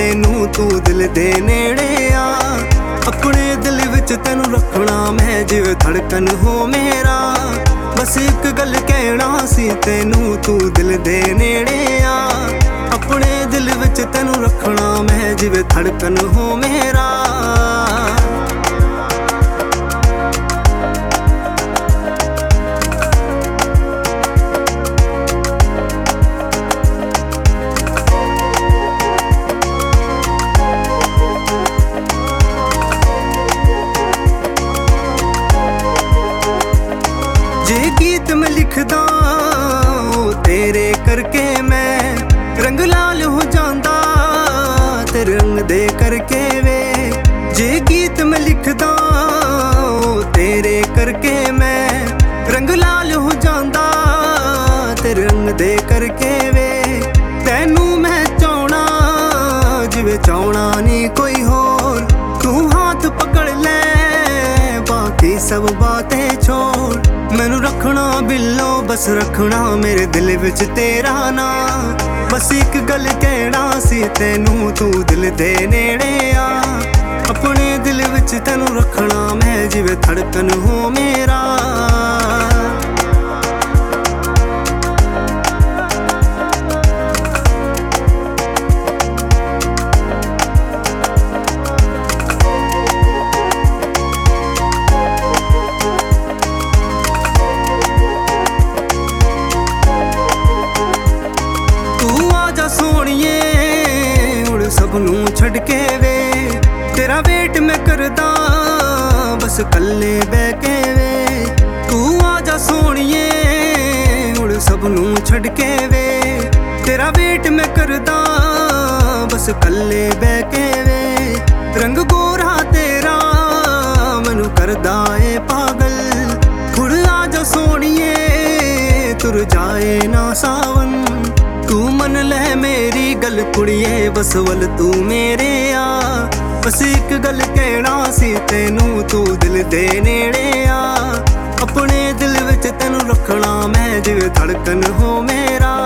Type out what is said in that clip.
ਤੈਨੂੰ ਤੂੰ ਦਿਲ ਦੇ ਨੇੜੇ ਆ। ਆਪਣੇ ਦਿਲ ਵਿੱਚ ਤੈਨੂੰ ਰੱਖਣਾ ਮੈਂ ਜਿਵੇਂ ਧੜਕਨ ਹੋ ਮੇਰਾ। ਬਸ ਇੱਕ ਗੱਲ ਕਹਿਣਾ ਸੀ ਤੈਨੂੰ ਤੂੰ ਦਿਲ ਦੇ ਨੇੜੇ ਆ। ਆਪਣੇ ਦਿਲ ਵਿੱਚ ਤੈਨੂੰ ਰੱਖਣਾ ਮੈਂ ਜਿਵੇਂ ਧੜਕਨ ਹੋ ਮੇਰਾ। जे गीत मैं लिखदा तेरे करके मैं रंग लाल हो जांदा तेरे रंग दे करके वे। जे गीत मैं लिखदा तेरे करके मैं रंग लाल हो जांदा तेरे रंग दे करके वे। तैनू मैं चाहना जिवें चाहना नहीं कोई होर। तू हाथ पकड़ ले बाकी सब बातें छोड़। मैनू रखना बिल्लो बस रखना मेरे दिल विच तेरा ना। बस एक गल कहना सी तैनू तू दिल दे नेड़े आ। अपने दिल विच तैनू रखना मैं जिवें धड़कन हो मेरा। सोहणिए हुण सबनू छड़ के वे तेरा वेट मैं करदा बस कल्ले बह के वे। तू आजा सोहणिए हुण सबनू छड़ के वे तेरा वेट मैं करदा बस कल्ले बह के वे। रंग गोरा तेरा मैनू करदा ए पागल। हुण आजा सोहणिए तुर जाए ना सावन। तू मन ले मेरी गल कुड़िए बस वल तू मेरे आ। बस एक गल कहना सी तैनू तू दिल दे नेड़े आ। अपने दिल विच तैनू रखना मैं जिवें धड़कन हो मेरा।